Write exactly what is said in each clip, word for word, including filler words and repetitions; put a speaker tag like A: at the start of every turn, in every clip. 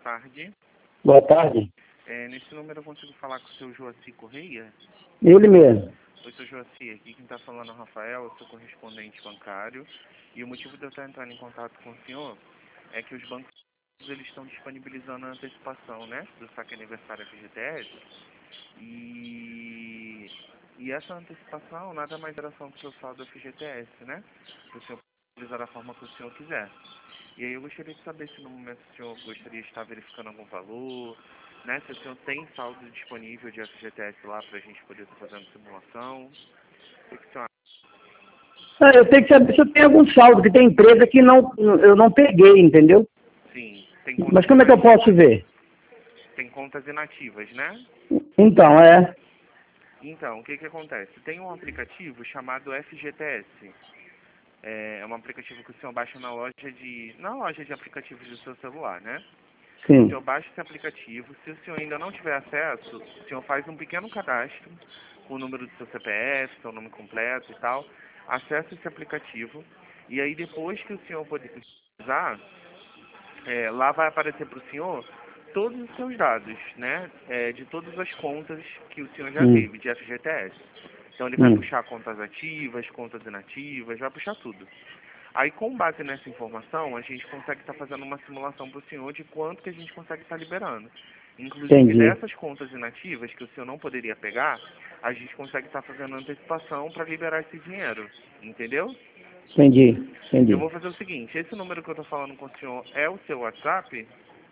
A: tarde.
B: Boa tarde.
A: É, nesse número eu consigo falar com o seu Joaci Correia?
B: Ele mesmo.
A: Oi, seu Joaci, aqui quem está falando é o Rafael, eu sou correspondente bancário. E o motivo de eu estar entrando em contato com o senhor é que os bancos eles estão disponibilizando a antecipação, né, do saque aniversário F G T S. E, e essa antecipação nada mais é ação do seu saldo F G T S, né? Para o senhor utilizar da forma que o senhor quiser. E aí eu gostaria de saber se no momento o senhor gostaria de estar verificando algum valor, né? Se o senhor tem saldo disponível de F G T S lá para a gente poder estar fazendo simulação. O que o senhor acha?
B: É, eu tenho que saber se eu tenho algum saldo, que tem empresa que não, eu não peguei, entendeu?
A: Sim, tem contas
B: Mas como é que eu
A: inativas.
B: posso ver?
A: Tem contas inativas, né?
B: Então, é...
A: Então, o que que acontece? Tem um aplicativo chamado F G T S. É um aplicativo que o senhor baixa na loja de, na loja de aplicativos do seu celular, né? O
B: Sim.
A: senhor baixa esse aplicativo. Se o senhor ainda não tiver acesso, o senhor faz um pequeno cadastro com o número do seu C P F, seu nome completo e tal. Acessa esse aplicativo e aí depois que o senhor poder utilizar, é, lá vai aparecer para o senhor todos os seus dados, né? É, de todas as contas que o senhor já
B: Hum.
A: teve de F G T S. Então ele vai
B: Hum.
A: puxar contas ativas, contas inativas, vai puxar tudo. Aí, com base nessa informação, a gente consegue estar fazendo uma simulação para o senhor de quanto que a gente consegue estar liberando. Inclusive,
B: Entendi.
A: dessas contas inativas que o senhor não poderia pegar, a gente consegue estar fazendo antecipação para liberar esse dinheiro. Entendeu?
B: Entendi.
A: Eu
B: Entendi.
A: vou fazer o seguinte, esse número que eu estou falando com o senhor é o seu WhatsApp?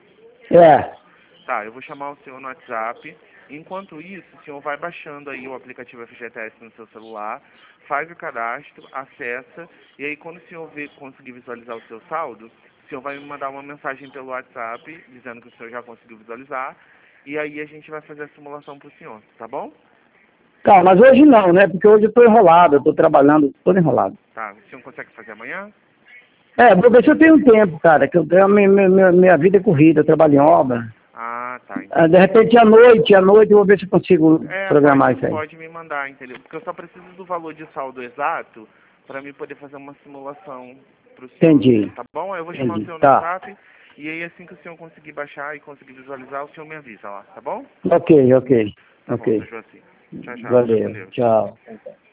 B: É.
A: Tá, eu vou chamar o senhor no WhatsApp. Enquanto isso, o senhor vai baixando aí o aplicativo F G T S no seu celular, faz o cadastro, acessa, e aí quando o senhor ver, conseguir visualizar o seu saldo, o senhor vai me mandar uma mensagem pelo WhatsApp, dizendo que o senhor já conseguiu visualizar, e aí a gente vai fazer a simulação para o senhor, tá bom?
B: Tá, mas hoje não, né? Porque hoje eu tô enrolado, eu tô trabalhando, todo enrolado.
A: Tá, o senhor consegue fazer amanhã?
B: É, vou ver se eu tenho tempo, cara, que eu, tenho- minha, minha, minha vida é corrida, eu trabalho em obra.
A: Ah, tá,
B: Ah,
A: entendi.
B: de repente, à noite, à noite, eu vou ver se eu consigo
A: É,
B: programar
A: pode,
B: isso aí.
A: pode me mandar, entendeu? Porque eu só preciso do valor de saldo exato para mim poder fazer uma simulação para o senhor ver,
B: Entendi.
A: tá bom? Eu vou chamar o
B: Entendi.
A: senhor no
B: Tá.
A: WhatsApp e aí assim que o senhor conseguir baixar e conseguir visualizar, o senhor me avisa lá, tá bom?
B: Ok, ok.
A: Tá bom,
B: Ok.
A: seu Joaci. Tchau, tchau. Fica com
B: Valeu.
A: Deus.
B: Tchau.